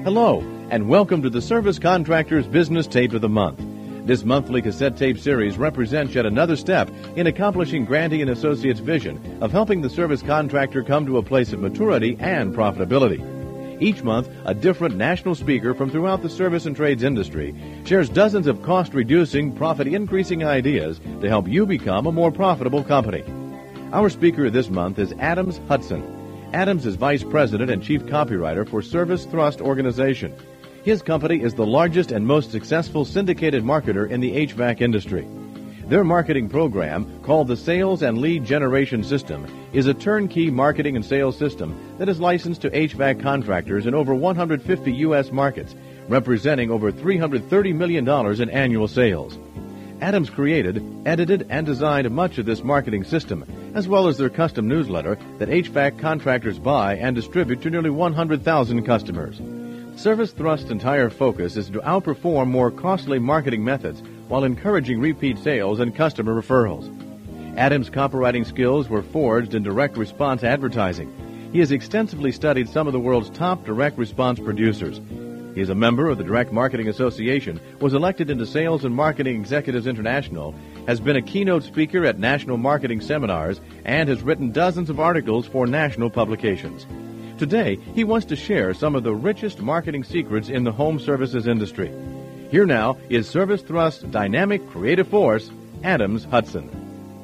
Hello, and welcome to the Service Contractors Business Tape of the Month. This monthly cassette tape series represents yet another step in accomplishing Grantee & Associates' vision of helping the service contractor come to a place of maturity and profitability. Each month, a different national speaker from throughout the service and trades industry shares dozens of cost-reducing, profit-increasing ideas to help you become a more profitable company. Our speaker this month is Adams Hudson. Adams is Vice President and Chief Copywriter for Service Thrust Organization. His company is the largest and most successful syndicated marketer in the HVAC industry. Their marketing program, called the Sales and Lead Generation System, is a turnkey marketing and sales system that is licensed to HVAC contractors in over 150 U.S. markets, representing over $330 million in annual sales. Adams created, edited, and designed much of this marketing system, as well as their custom newsletter that HVAC contractors buy and distribute to nearly 100,000 customers. Service Thrust's entire focus is to outperform more costly marketing methods while encouraging repeat sales and customer referrals. Adams' copywriting skills were forged in direct response advertising. He has extensively studied some of the world's top direct response producers. He is a member of the Direct Marketing Association, was elected into Sales and Marketing Executives International, has been a keynote speaker at national marketing seminars, and has written dozens of articles for national publications. Today, he wants to share some of the richest marketing secrets in the home services industry. Here now is Service Thrust's dynamic creative force, Adams Hudson.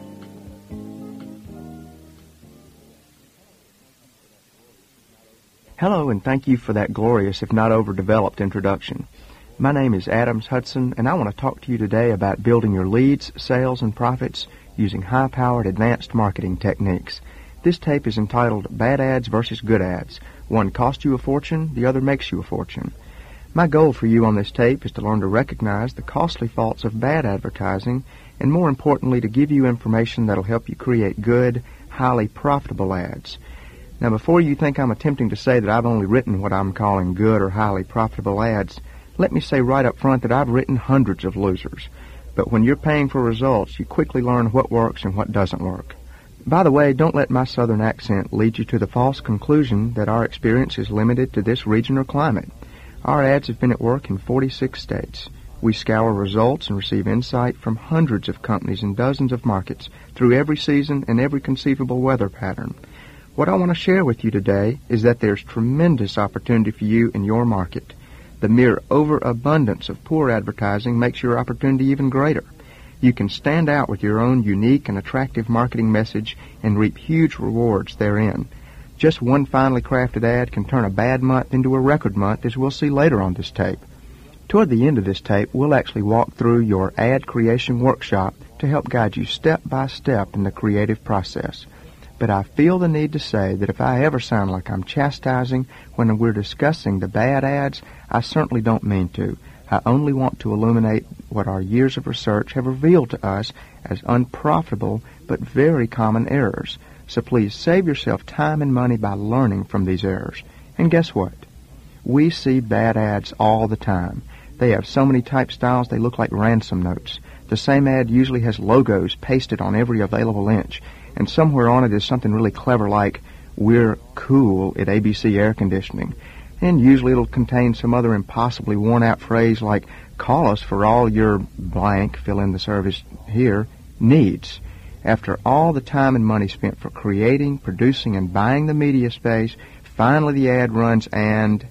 Hello, and thank you for that glorious, if not overdeveloped, introduction. My name is Adams Hudson, and I want to talk to you today about building your leads, sales, and profits using high-powered advanced marketing techniques. This tape is entitled Bad Ads versus Good Ads. One costs you a fortune, the other makes you a fortune. My goal for you on this tape is to learn to recognize the costly faults of bad advertising, and more importantly, to give you information that will help you create good, highly profitable ads. Now, before you think I'm attempting to say that I've only written what I'm calling good or highly profitable ads, let me say right up front that I've written hundreds of losers. But when you're paying for results, you quickly learn what works and what doesn't work. By the way, don't let my southern accent lead you to the false conclusion that our experience is limited to this region or climate. Our ads have been at work in 46 states. We scour results and receive insight from hundreds of companies in dozens of markets through every season and every conceivable weather pattern. What I want to share with you today is that there's tremendous opportunity for you in your market. The mere overabundance of poor advertising makes your opportunity even greater. You can stand out with your own unique and attractive marketing message and reap huge rewards therein. Just one finely crafted ad can turn a bad month into a record month, as we'll see later on this tape. Toward the end of this tape, we'll actually walk through your ad creation workshop to help guide you step by step in the creative process. But I feel the need to say that if I ever sound like I'm chastising when we're discussing the bad ads, I certainly don't mean to. I only want to illuminate what our years of research have revealed to us as unprofitable but very common errors. So please save yourself time and money by learning from these errors. And guess what? We see bad ads all the time. They have so many type styles they look like ransom notes. The same ad usually has logos pasted on every available inch. And somewhere on it is something really clever like, "We're cool at ABC Air Conditioning." And usually it'll contain some other impossibly worn-out phrase like, "Call us for all your blank," fill in the service here, needs. After all the time and money spent for creating, producing, and buying the media space, finally the ad runs and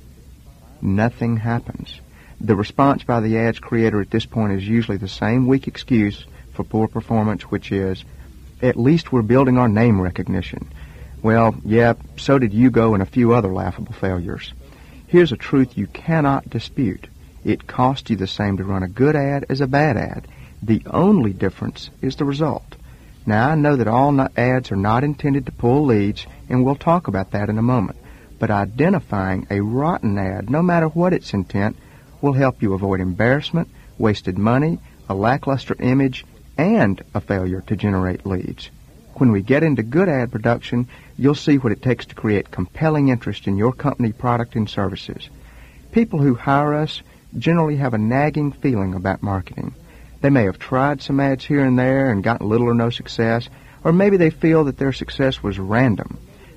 nothing happens. The response by the ad's creator at this point is usually the same weak excuse for poor performance, which is, "At least we're building our name recognition." Well, yeah, so did Yugo and a few other laughable failures. Here's a truth you cannot dispute. It costs you the same to run a good ad as a bad ad. The only difference is the result. Now, I know that all ads are not intended to pull leads, and we'll talk about that in a moment. But identifying a rotten ad, no matter what its intent, will help you avoid embarrassment, wasted money, a lackluster image, and a failure to generate leads. When we get into good ad production, you'll see what it takes to create compelling interest in your company, product, and services. People who hire us generally have a nagging feeling about marketing. They may have tried some ads here and there and gotten little or no success, or maybe they feel that their success was random.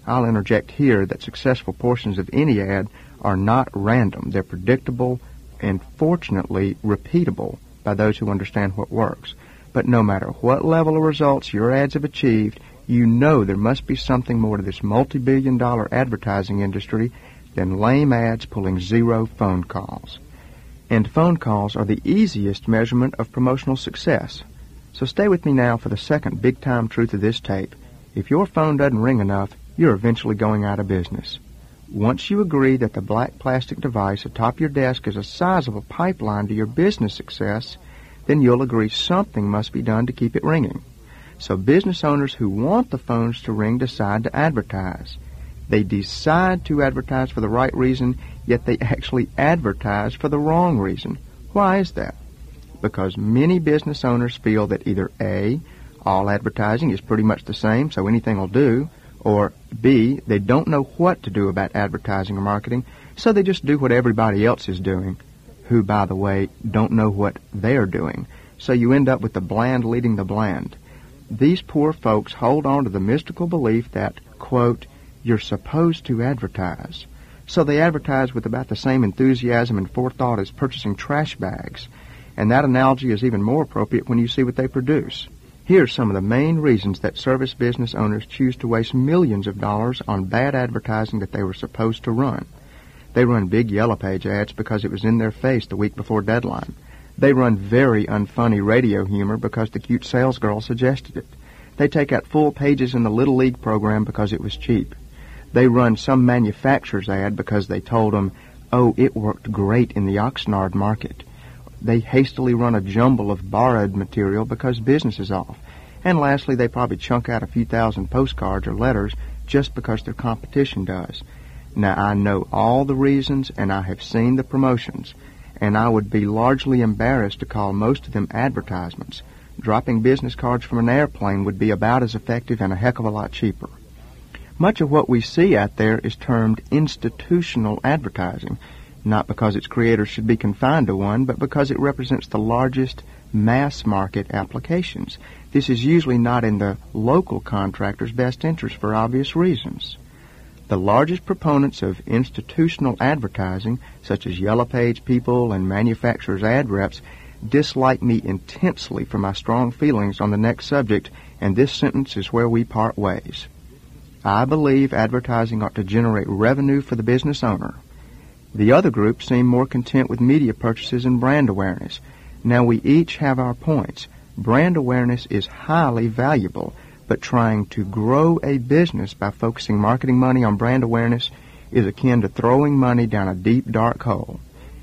I'll interject here that successful portions of any ad are not random. They're predictable and, fortunately, repeatable by those who understand what works. But no matter what level of results your ads have achieved, you know there must be something more to this multi-billion-dollar advertising industry than lame ads pulling 0 phone calls. And phone calls are the easiest measurement of promotional success. So stay with me now for the second big-time truth of this tape. If your phone doesn't ring enough, you're eventually going out of business. Once you agree that the black plastic device atop your desk is a sizable pipeline to your business success, then you'll agree something must be done to keep it ringing. So business owners who want the phones to ring decide to advertise. They decide to advertise for the right reason, yet they actually advertise for the wrong reason. Why is that? Because many business owners feel that either A, all advertising is pretty much the same, so anything will do, or B, they don't know what to do about advertising or marketing, so they just do what everybody else is doing, who, by the way, don't know what they're doing. So you end up with the bland leading the bland. These poor folks hold on to the mystical belief that, quote, you're supposed to advertise. So they advertise with about the same enthusiasm and forethought as purchasing trash bags. And that analogy is even more appropriate when you see what they produce. Here are some of the main reasons that service business owners choose to waste millions of dollars on bad advertising that they were supposed to run. They run big Yellow Page ads because it was in their face the week before deadline. They run very unfunny radio humor because the cute sales girl suggested it. They take out full pages in the Little League program because it was cheap. They run some manufacturer's ad because they told them, oh, it worked great in the Oxnard market. They hastily run a jumble of borrowed material because business is off. And lastly, they probably chunk out a few thousand postcards or letters just because their competition does. Now, I know all the reasons, and I have seen the promotions, and I would be largely embarrassed to call most of them advertisements. Dropping business cards from an airplane would be about as effective and a heck of a lot cheaper. Much of what we see out there is termed institutional advertising, not because its creators should be confined to one, but because it represents the largest mass market applications. This is usually not in the local contractor's best interest for obvious reasons. The largest proponents of institutional advertising, such as Yellow Page people and manufacturers' ad reps, dislike me intensely for my strong feelings on the next subject, and this sentence is where we part ways. I believe advertising ought to generate revenue for the business owner. The other group seem more content with media purchases and brand awareness. Now, we each have our points. Brand awareness is highly valuable, but trying to grow a business by focusing marketing money on brand awareness is akin to throwing money down a deep, dark hole.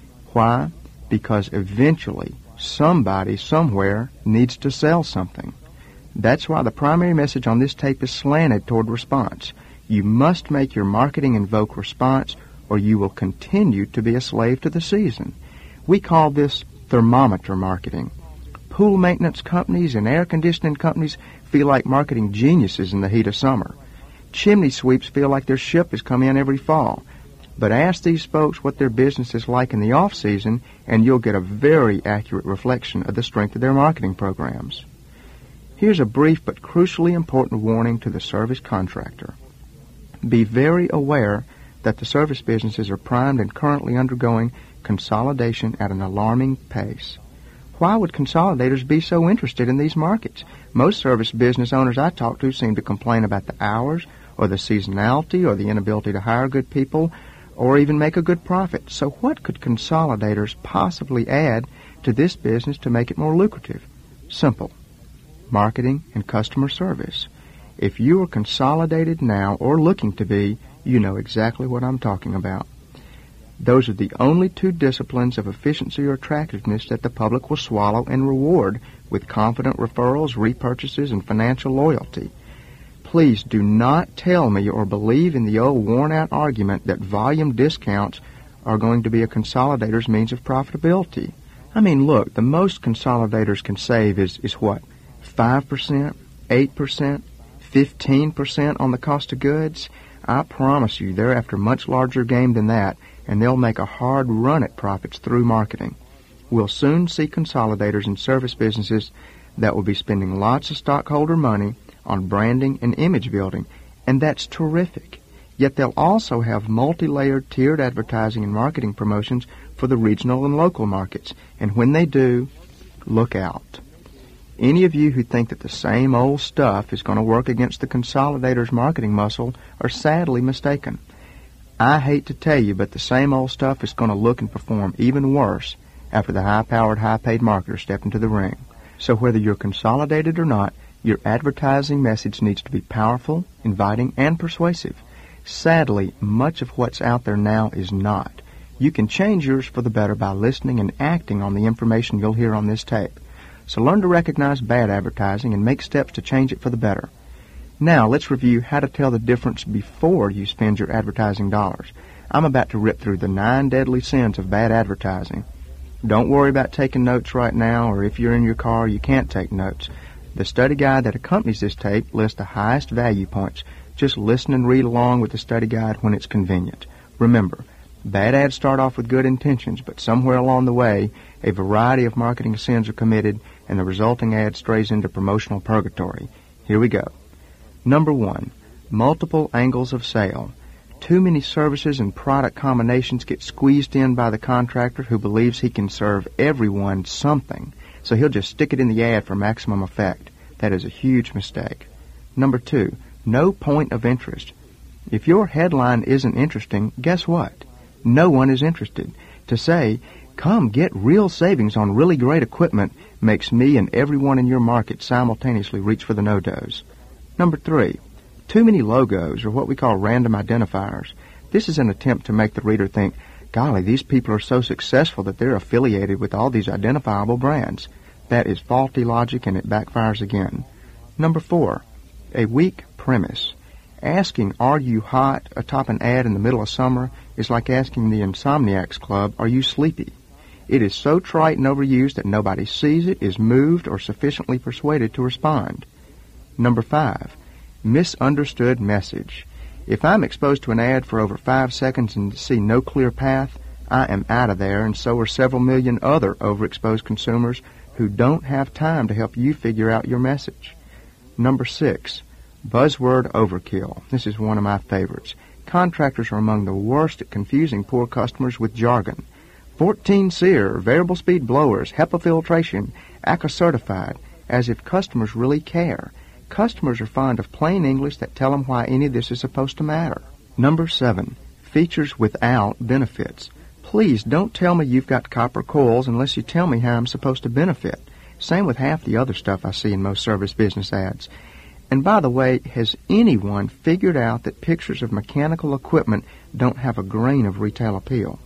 Why? Because eventually somebody somewhere needs to sell something. That's why the primary message on this tape is slanted toward response. You must make your marketing invoke response, or you will continue to be a slave to the season. We call this thermometer marketing. Pool maintenance companies and air conditioning companies feel like marketing geniuses in the heat of summer. Chimney sweeps feel like their ship has come in every fall. But ask these folks what their business is like in the off-season, and you'll get a very accurate reflection of the strength of their marketing programs. Here's a brief but crucially important warning to the service contractor. Be very aware that the service businesses are primed and currently undergoing consolidation at an alarming pace. Why would consolidators be so interested in these markets? Most service business owners I talk to seem to complain about the hours or the seasonality or the inability to hire good people or even make a good profit. So what could consolidators possibly add to this business to make it more lucrative? Simple. Marketing and customer service. If you are consolidated now or looking to be, you know exactly what I'm talking about. Those are the only two disciplines of efficiency or attractiveness that the public will swallow and reward with confident referrals, repurchases, and financial loyalty. Please do not tell me or believe in the old worn-out argument that volume discounts are going to be a consolidator's means of profitability. I mean, look, the most consolidators can save is what? 5%? 8%? 15% on the cost of goods? I promise you they're after much larger game than that, and they'll make a hard run at profits through marketing. We'll soon see consolidators in service businesses that will be spending lots of stockholder money on branding and image building, and that's terrific. Yet they'll also have multi-layered tiered advertising and marketing promotions for the regional and local markets. And when they do, look out. Any of you who think that the same old stuff is going to work against the consolidator's marketing muscle are sadly mistaken. I hate to tell you, but the same old stuff is going to look and perform even worse after the high-powered, high-paid marketers step into the ring. So whether you're consolidated or not, your advertising message needs to be powerful, inviting, and persuasive. Sadly, much of what's out there now is not. You can change yours for the better by listening and acting on the information you'll hear on this tape. So learn to recognize bad advertising and make steps to change it for the better. Now, let's review how to tell the difference before you spend your advertising dollars. I'm about to rip through the 9 deadly sins of bad advertising. Don't worry about taking notes right now, or if you're in your car, you can't take notes. The study guide that accompanies this tape lists the highest value points. Just listen and read along with the study guide when it's convenient. Remember, bad ads start off with good intentions, but somewhere along the way, a variety of marketing sins are committed, and the resulting ad strays into promotional purgatory. Here we go. Number 1, multiple angles of sale. Too many services and product combinations get squeezed in by the contractor who believes he can serve everyone something, so he'll just stick it in the ad for maximum effect. That is a huge mistake. Number 2, no point of interest. If your headline isn't interesting, guess what? No one is interested. To say, come get real savings on really great equipment, makes me and everyone in your market simultaneously reach for the no-dos. Number 3, too many logos, or what we call random identifiers. This is an attempt to make the reader think, golly, these people are so successful that they're affiliated with all these identifiable brands. That is faulty logic, and it backfires again. Number 4, a weak premise. Asking, are you hot, atop an ad in the middle of summer is like asking the Insomniacs Club, are you sleepy? It is so trite and overused that nobody sees it, is moved, or sufficiently persuaded to respond. Number 5, misunderstood message. If I'm exposed to an ad for over 5 seconds and see no clear path, I am out of there, and so are several million other overexposed consumers who don't have time to help you figure out your message. Number 6, buzzword overkill. This is one of my favorites. Contractors are among the worst at confusing poor customers with jargon. 14 SEER, variable speed blowers, HEPA filtration, ACA certified, as if customers really care. Customers are fond of plain English that tell them why any of this is supposed to matter. Number 7, features without benefits. Please don't tell me you've got copper coils unless you tell me how I'm supposed to benefit. Same with half the other stuff I see in most service business ads. And by the way, has anyone figured out that pictures of mechanical equipment don't have a grain of retail appeal?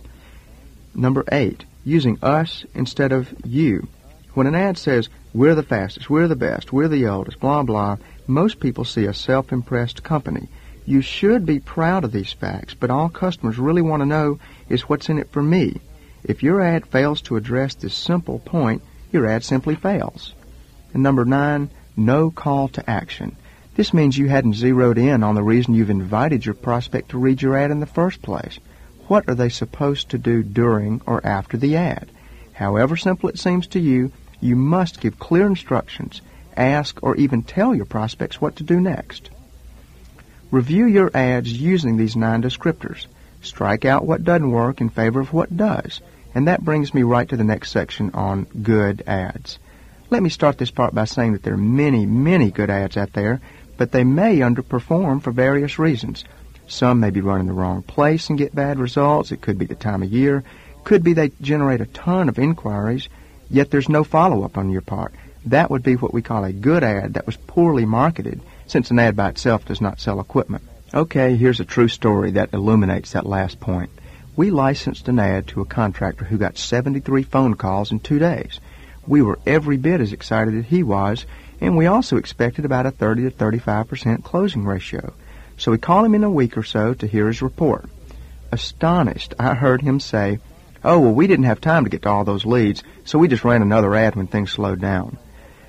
Number 8, using us instead of you. When an ad says, we're the fastest, we're the best, we're the oldest, blah, blah, most people see a self-impressed company. You should be proud of these facts, but all customers really want to know is what's in it for me. If your ad fails to address this simple point, your ad simply fails. And number 9, no call to action. This means you hadn't zeroed in on the reason you've invited your prospect to read your ad in the first place. What are they supposed to do during or after the ad? However simple it seems to you, you must give clear instructions, ask, or even tell your prospects what to do next. Review your ads using these 9 descriptors. Strike out what doesn't work in favor of what does. And that brings me right to the next section on good ads. Let me start this part by saying that there are many, many good ads out there, but they may underperform for various reasons. Some may be run in the wrong place and get bad results. It could be the time of year. Could be they generate a ton of inquiries, yet there's no follow-up on your part. That would be what we call a good ad that was poorly marketed, since an ad by itself does not sell equipment. Okay, here's a true story that illuminates that last point. We licensed an ad to a contractor who got 73 phone calls in 2 days. We were every bit as excited as he was, and we also expected about a 30 to 35% closing ratio. So we called him in a week or so to hear his report. Astonished, I heard him say, oh, well, we didn't have time to get to all those leads, so we just ran another ad when things slowed down.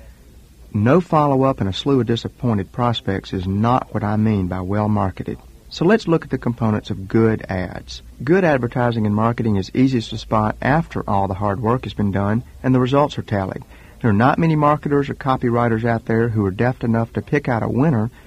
No follow-up and a slew of disappointed prospects is not what I mean by well-marketed. So let's look at the components of good ads. Good advertising and marketing is easiest to spot after all the hard work has been done and the results are tallied. There are not many marketers or copywriters out there who are deft enough to pick out a winner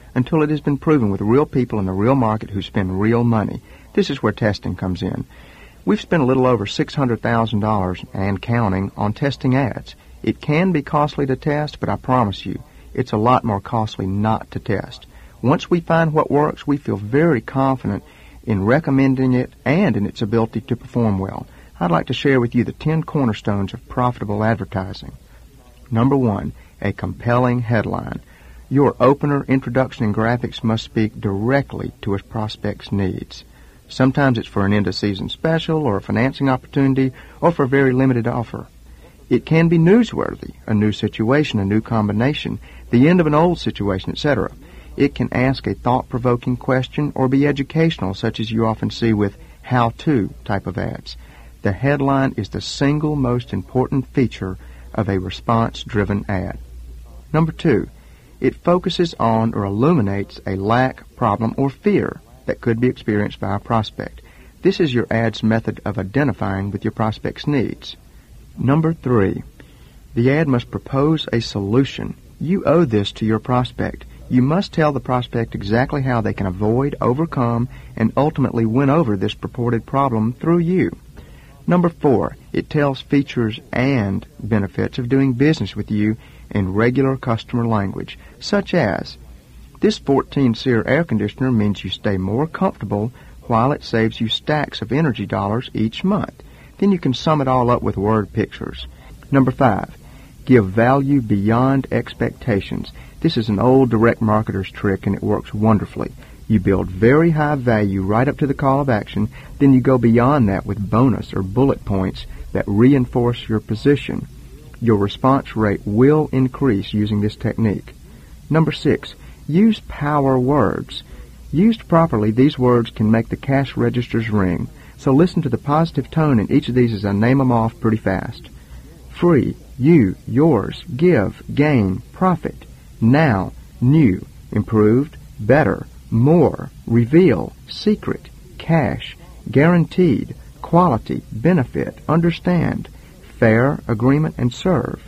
until it has been proven with real people in the real market who spend real money. This is where testing comes in. We've spent a little over $600,000 and counting on testing ads. It can be costly to test, but I promise you, it's a lot more costly not to test. Once we find what works, we feel very confident in recommending it and in its ability to perform well. I'd like to share with you the 10 cornerstones of profitable advertising. Number 1, a compelling headline. Your opener, introduction, and graphics must speak directly to a prospect's needs. Sometimes it's for an end-of-season special or a financing opportunity or for a very limited offer. It can be newsworthy, a new situation, a new combination, the end of an old situation, etc. It can ask a thought-provoking question or be educational, such as you often see with how-to type of ads. The headline is the single most important feature of a response-driven ad. Number 2, it focuses on or illuminates a lack, problem, or fear that could be experienced by a prospect. This is your ad's method of identifying with your prospect's needs. Number 3, the ad must propose a solution. You owe this to your prospect. You must tell the prospect exactly how they can avoid, overcome, and ultimately win over this purported problem through you. Number 4, it tells features and benefits of doing business with you in regular customer language, such as, this 14-SEER air conditioner means you stay more comfortable while it saves you stacks of energy dollars each month. Then you can sum it all up with word pictures. Number 5, give value beyond expectations. This is an old direct marketer's trick, and it works wonderfully. You build very high value right up to the call of action, then you go beyond that with bonus or bullet points that reinforce your position. Your response rate will increase using this technique. Number 6, use power words. Used properly, these words can make the cash registers ring. So listen to the positive tone in each of these as I name them off pretty fast. Free, you, yours, give, gain, profit, now, new, improved, better, more, reveal, secret, cash, guaranteed, quality, benefit, understand, fair, agreement, and serve.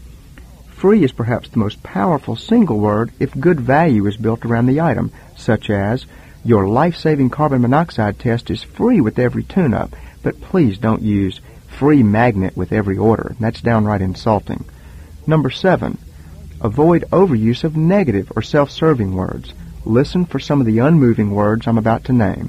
Free is perhaps the most powerful single word if good value is built around the item, such as, your life-saving carbon monoxide test is free with every tune-up, but please don't use free magnet with every order. That's downright insulting. Number 7, avoid overuse of negative or self-serving words. Listen for some of the unmoving words I'm about to name.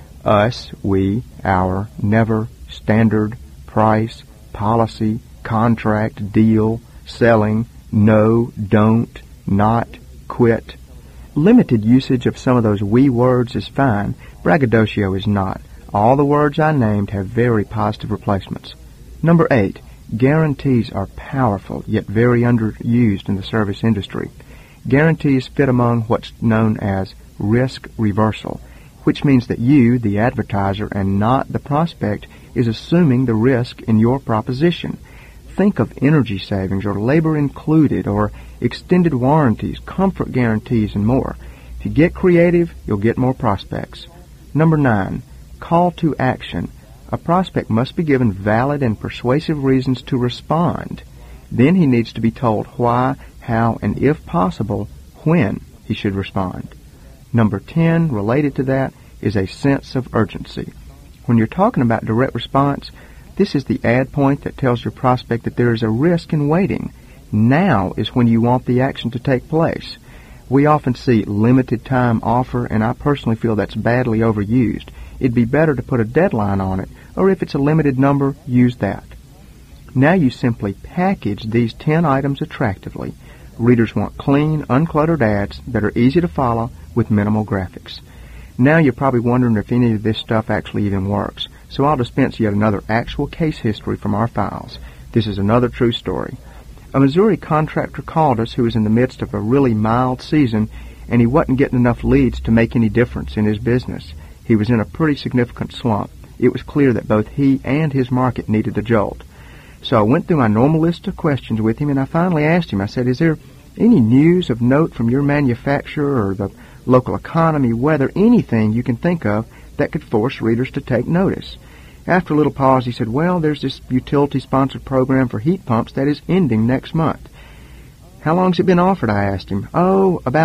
Us, we, our, never, standard, price, policy, contract, deal, selling, no, don't, not, quit. Limited usage of some of those we words is fine. Braggadocio is not. All the words I named have very positive replacements. Number 8, guarantees are powerful yet very underused in the service industry. Guarantees fit among what's known as risk reversal, which means that you, the advertiser, and not the prospect, is assuming the risk in your proposition. Think of energy savings or labor included or extended warranties, comfort guarantees, and more. If you get creative, you'll get more prospects. Number 9, call to action. A prospect must be given valid and persuasive reasons to respond. Then he needs to be told why, how, and if possible, when he should respond. Number 10, related to that, is a sense of urgency. When you're talking about direct response, this is the ad point that tells your prospect that there is a risk in waiting. Now is when you want the action to take place. We often see limited time offer, and I personally feel that's badly overused. It'd be better to put a deadline on it, or if it's a limited number, use that. Now you simply package these 10 items attractively. Readers want clean, uncluttered ads that are easy to follow with minimal graphics. Now you're probably wondering if any of this stuff actually even works, so I'll dispense yet another actual case history from our files. This is another true story. A Missouri contractor called us who was in the midst of a really mild season, and he wasn't getting enough leads to make any difference in his business. He was in a pretty significant slump. It was clear that both he and his market needed a jolt. So I went through my normal list of questions with him, and I finally asked him, I said, is there any news of note from your manufacturer or the local economy, weather, anything you can think of that could force readers to take notice? After a little pause, he said, well, there's this utility-sponsored program for heat pumps that is ending next month. How long's it been offered? I asked him. Oh, about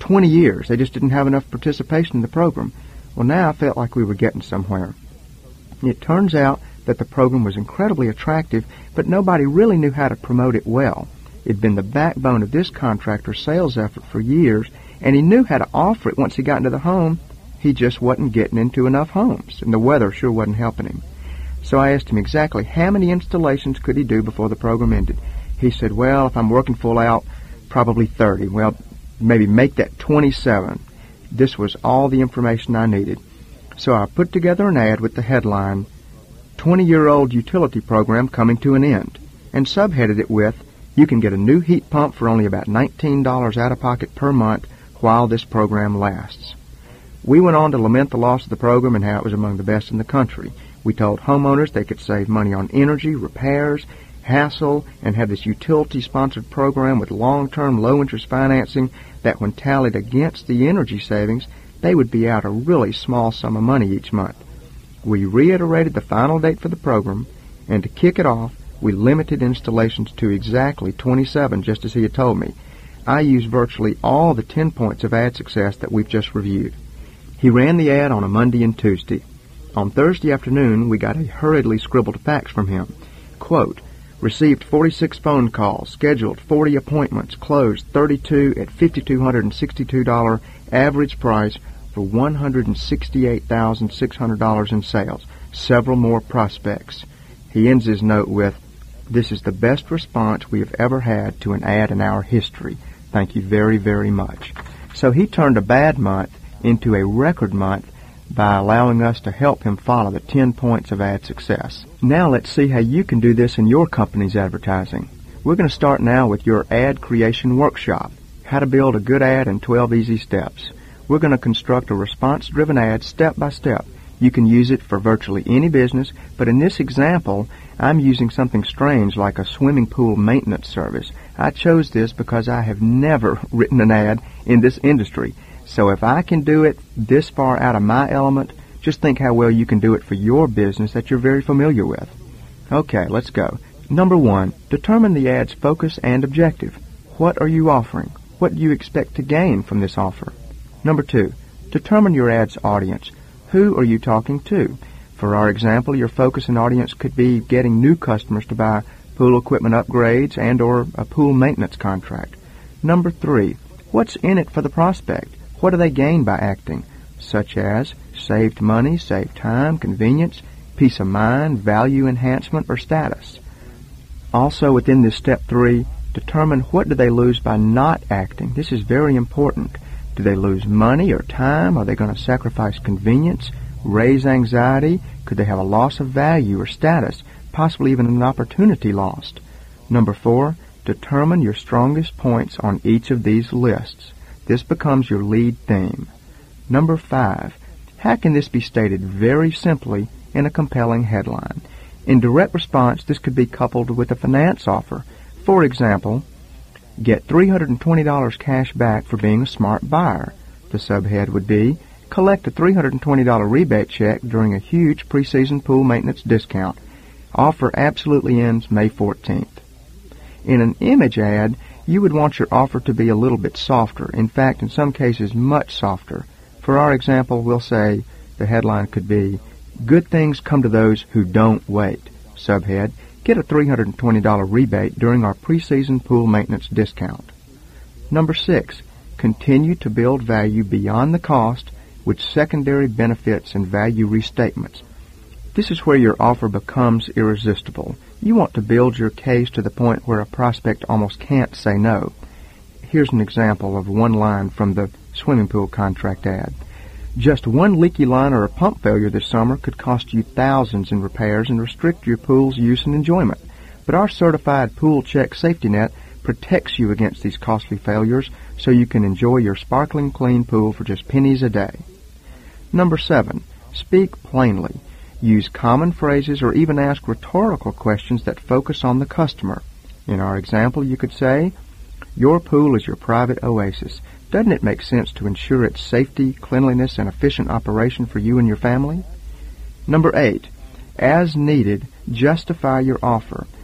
20 years. They just didn't have enough participation in the program. Well, now I felt like we were getting somewhere. It turns out that the program was incredibly attractive, but nobody really knew how to promote it well. It had been the backbone of this contractor's sales effort for years, and he knew how to offer it once he got into the home. He just wasn't getting into enough homes, and the weather sure wasn't helping him. So I asked him exactly how many installations could he do before the program ended. He said, well, if I'm working full out, probably 30. Well, maybe make that 27. This was all the information I needed. So I put together an ad with the headline, 20-year-old utility program coming to an end, and subheaded it with, you can get a new heat pump for only about $19 out of pocket per month while this program lasts. We went on to lament the loss of the program and how it was among the best in the country. We told homeowners they could save money on energy, repairs, hassle, and have this utility-sponsored program with long-term low-interest financing that when tallied against the energy savings, they would be out a really small sum of money each month. We reiterated the final date for the program, and to kick it off, we limited installations to exactly 27, just as he had told me. I used virtually all the 10 points of ad success that we've just reviewed. He ran the ad on a Monday and Tuesday. On Thursday afternoon, we got a hurriedly scribbled fax from him. Quote, received 46 phone calls, scheduled 40 appointments, closed 32 at $5,262 average price for $168,600 in sales, several more prospects. He ends his note with, this is the best response we have ever had to an ad in our history. Thank you very, very much. So he turned a bad month into a record month by allowing us to help him follow the 10 points of ad success. Now let's see how you can do this in your company's advertising. We're going to start now with your ad creation workshop, how to build a good ad in 12 easy steps. We're going to construct a response-driven ad step by step. You can use it for virtually any business, but in this example, I'm using something strange like a swimming pool maintenance service. I chose this because I have never written an ad in this industry. So if I can do it this far out of my element, just think how well you can do it for your business that you're very familiar with. Okay, let's go. Number 1, determine the ad's focus and objective. What are you offering? What do you expect to gain from this offer? Number 2, determine your ad's audience. Who are you talking to? For our example, your focus and audience could be getting new customers to buy pool equipment upgrades and or a pool maintenance contract. Number 3, what's in it for the prospect? What do they gain by acting? Such as saved money, saved time, convenience, peace of mind, value enhancement, or status. Also within this step 3, determine what do they lose by not acting. This is very important. Do they lose money or time? Are they going to sacrifice convenience, raise anxiety? Could they have a loss of value or status, possibly even an opportunity lost? Number 4, determine your strongest points on each of these lists. This becomes your lead theme. Number 5, how can this be stated very simply in a compelling headline? In direct response, this could be coupled with a finance offer. For example, get $320 cash back for being a smart buyer. The subhead would be, collect a $320 rebate check during a huge preseason pool maintenance discount. Offer absolutely ends May 14th. In an image ad, you would want your offer to be a little bit softer. In fact, in some cases, much softer. For our example, we'll say the headline could be, good things come to those who don't wait. Subhead, get a $320 rebate during our preseason pool maintenance discount. Number 6, continue to build value beyond the cost with secondary benefits and value restatements. This is where your offer becomes irresistible. You want to build your case to the point where a prospect almost can't say no. Here's an example of one line from the swimming pool contract ad. Just one leaky line or a pump failure this summer could cost you thousands in repairs and restrict your pool's use and enjoyment. But our certified Pool Check safety net protects you against these costly failures so you can enjoy your sparkling clean pool for just pennies a day. Number 7, speak plainly. Use common phrases or even ask rhetorical questions that focus on the customer. In our example, you could say, your pool is your private oasis. Doesn't it make sense to ensure its safety, cleanliness, and efficient operation for you and your family? Number 8, as needed, justify your offer.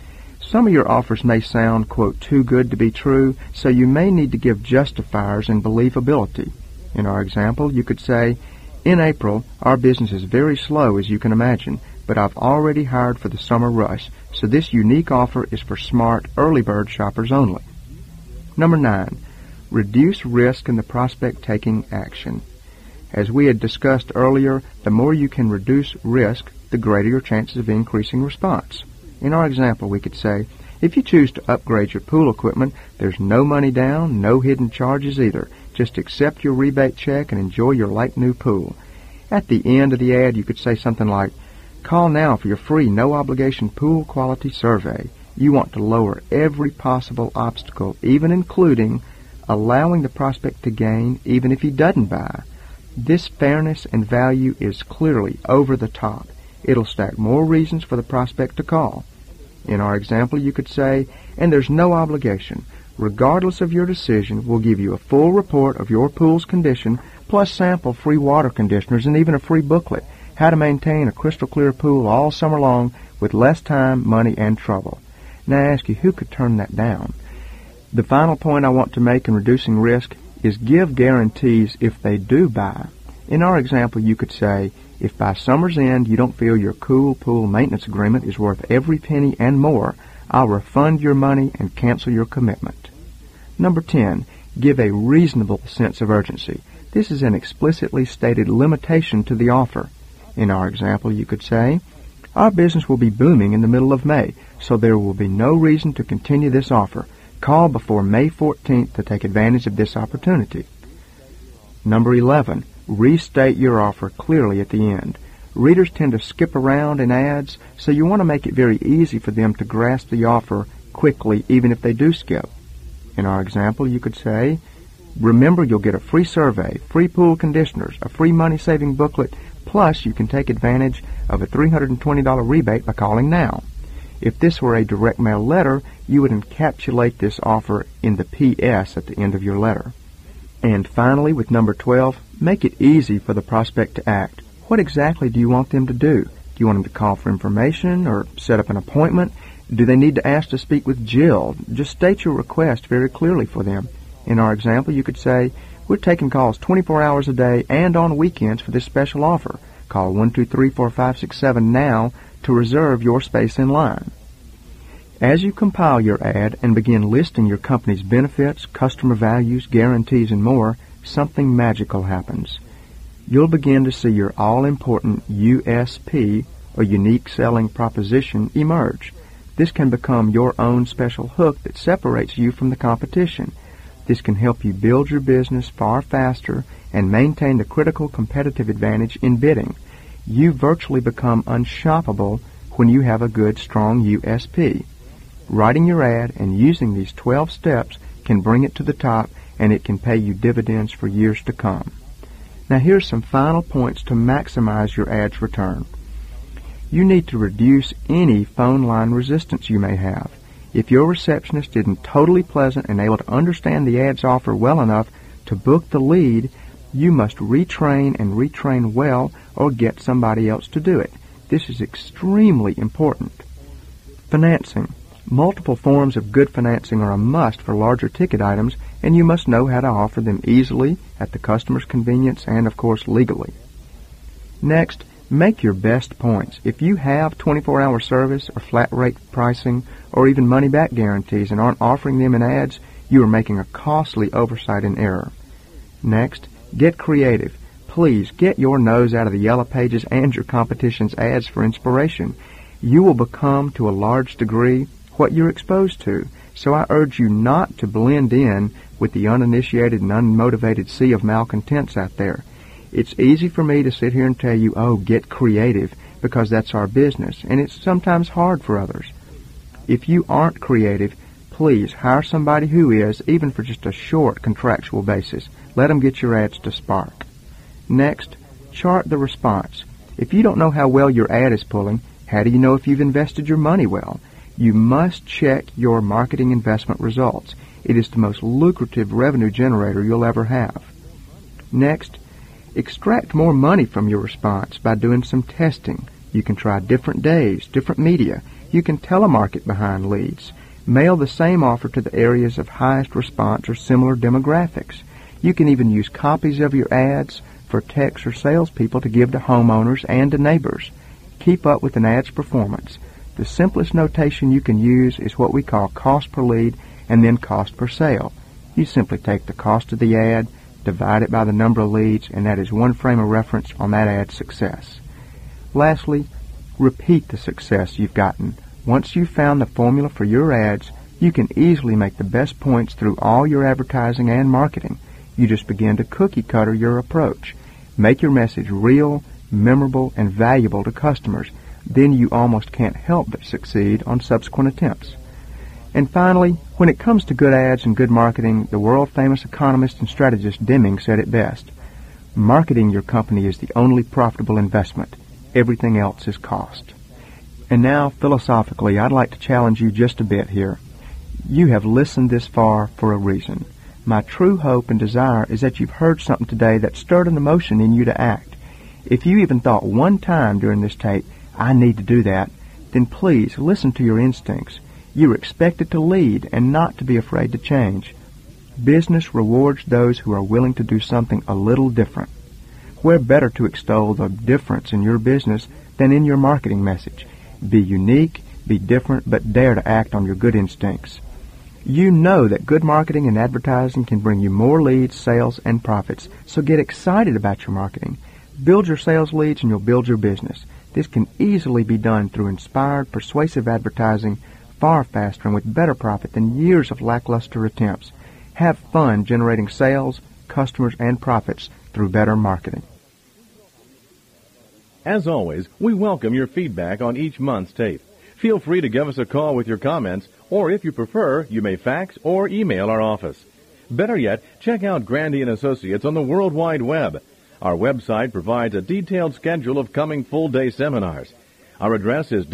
Some of your offers may sound, quote, too good to be true, so you may need to give justifiers and believability. In our example, you could say, in April, our business is very slow, as you can imagine, but I've already hired for the summer rush, so this unique offer is for smart early bird shoppers only. Number 9, reduce risk in the prospect taking action. As we had discussed earlier, the more you can reduce risk, the greater your chances of increasing response. In our example, we could say, if you choose to upgrade your pool equipment, there's no money down, no hidden charges either. Just accept your rebate check and enjoy your like new pool. At the end of the ad, you could say something like, call now for your free no-obligation pool quality survey. You want to lower every possible obstacle, even including allowing the prospect to gain even if he doesn't buy. This fairness and value is clearly over the top. It'll stack more reasons for the prospect to call. In our example, you could say, and there's no obligation. Regardless of your decision, we'll give you a full report of your pool's condition, plus sample free water conditioners and even a free booklet, How to Maintain a Crystal Clear Pool All Summer Long with Less Time, Money, and Trouble. Now I ask you, who could turn that down? The final point I want to make in reducing risk is give guarantees if they do buy. In our example, you could say, if by summer's end you don't feel your cool pool maintenance agreement is worth every penny and more, I'll refund your money and cancel your commitment. Number 10, give a reasonable sense of urgency. This is an explicitly stated limitation to the offer. In our example, you could say, our business will be booming in the middle of May, so there will be no reason to continue this offer. Call before May 14th to take advantage of this opportunity. Number 11, restate your offer clearly at the end. Readers tend to skip around in ads, so you want to make it very easy for them to grasp the offer quickly, even if they do skip. In our example, you could say, remember you'll get a free survey, free pool conditioners, a free money-saving booklet, plus you can take advantage of a $320 rebate by calling now. If this were a direct mail letter, you would encapsulate this offer in the PS at the end of your letter. And finally, with number 12, make it easy for the prospect to act. What exactly do you want them to do? Do you want them to call for information or set up an appointment? Do they need to ask to speak with Jill? Just state your request very clearly for them. In our example, you could say, we're taking calls 24 hours a day and on weekends for this special offer. Call 1-2-3-4-5-6-7 now to reserve your space in line. As you compile your ad and begin listing your company's benefits, customer values, guarantees, and more, something magical happens. You'll begin to see your all-important USP, or unique selling proposition, emerge. This can become your own special hook that separates you from the competition. This can help you build your business far faster and maintain the critical competitive advantage in bidding. You virtually become unshoppable when you have a good, strong USP. Writing your ad and using these 12 steps can bring it to the top, and it can pay you dividends for years to come. Now here's some final points to maximize your ad's return. You need to reduce any phone line resistance you may have. If your receptionist isn't totally pleasant and able to understand the ad's offer well enough to book the lead, you must retrain and retrain well or get somebody else to do it. This is extremely important. Financing. Multiple forms of good financing are a must for larger ticket items, and you must know how to offer them easily, at the customer's convenience, and of course legally. Next, make your best points. If you have 24-hour service or flat rate pricing or even money-back guarantees and aren't offering them in ads, you are making a costly oversight and error. Next, get creative. Please get your nose out of the yellow pages and your competition's ads for inspiration. You will become, to a large degree, what you're exposed to, so I urge you not to blend in with the uninitiated and unmotivated sea of malcontents out there. It's easy for me to sit here and tell you, oh, get creative, because that's our business, and it's sometimes hard for others. If you aren't creative, please hire somebody who is, even for just a short contractual basis. Let them get your ads to spark. Next, chart the response. If you don't know how well your ad is pulling, how do you know if you've invested your money well? You must check your marketing investment results. It is the most lucrative revenue generator you'll ever have. Next, extract more money from your response by doing some testing. You can try different days, different media. You can telemarket behind leads. Mail the same offer to the areas of highest response or similar demographics. You can even use copies of your ads for techs or salespeople to give to homeowners and to neighbors. Keep up with an ad's performance. The simplest notation you can use is what we call cost per lead and then cost per sale. You simply take the cost of the ad, divide it by the number of leads, and that is one frame of reference on that ad's success. Lastly, repeat the success you've gotten. Once you've found the formula for your ads, you can easily make the best points through all your advertising and marketing. You just begin to cookie-cutter your approach. Make your message real, memorable, and valuable to customers. Then you almost can't help but succeed on subsequent attempts. And finally, when it comes to good ads and good marketing, the world-famous economist and strategist Deming said it best. Marketing your company is the only profitable investment. Everything else is cost. And now, philosophically, I'd like to challenge you just a bit here. You have listened this far for a reason. My true hope and desire is that you've heard something today that stirred an emotion in you to act. If you even thought one time during this tape, I need to do that, then please listen to your instincts. You're expected to lead and not to be afraid to change. Business rewards those who are willing to do something a little different. Where better to extol the difference in your business than in your marketing message? Be unique, be different, but dare to act on your good instincts. You know that good marketing and advertising can bring you more leads, sales, and profits, so get excited about your marketing. Build your sales leads and you'll build your business. This can easily be done through inspired, persuasive advertising, far faster and with better profit than years of lackluster attempts. Have fun generating sales, customers, and profits through better marketing. As always, we welcome your feedback on each month's tape. Feel free to give us a call with your comments, or if you prefer, you may fax or email our office. Better yet, check out Grandy & Associates on the World Wide Web. Our website provides a detailed schedule of coming full-day seminars. Our address is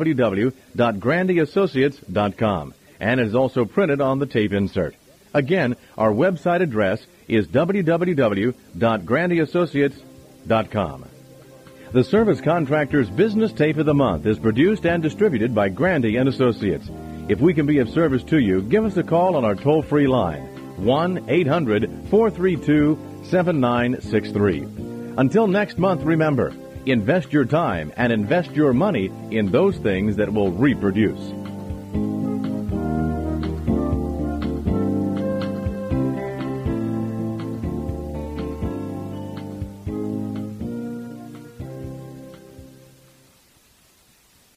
www.grandyassociates.com, and it is also printed on the tape insert. Again, our website address is www.grandyassociates.com. The Service Contractor's Business Tape of the Month is produced and distributed by Grandy & Associates. If we can be of service to you, give us a call on our toll-free line, 1-800-432-7963. Until next month, remember, invest your time and invest your money in those things that will reproduce.